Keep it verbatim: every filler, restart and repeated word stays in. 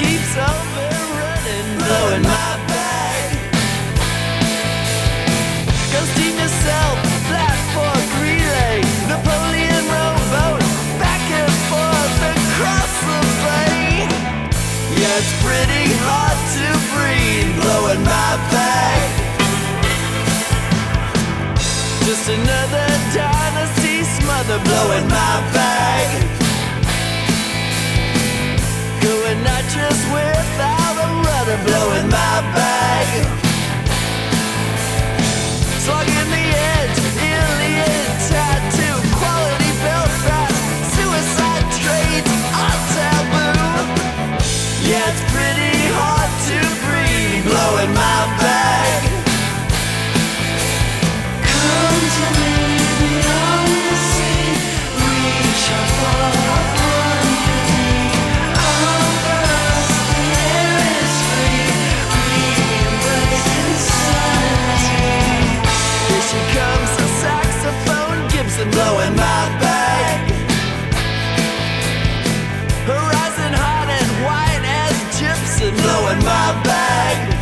keeps overrunning, blowing my bag. Go steam yourself, flat fork relay, Napoleon rowboat, back and forth across the bay. Yeah, it's pretty hard to breathe, blowing my bag. Just another dynasty smother, blowing my bag. Going nitrous without a rudder, blowing my bag. Slugging the edge, Iliad tattoo, quality Belfast, suicide trades are taboo. Yeah, it's pretty hard to breathe, blowing my bag. Come to me beyond the sea, reach out for one you need. Over us the air is free, we embrace insanity. Here she comes, a saxophone, Gibson blowing my bag. Horizon hot and white as gypsum, blowing my bag.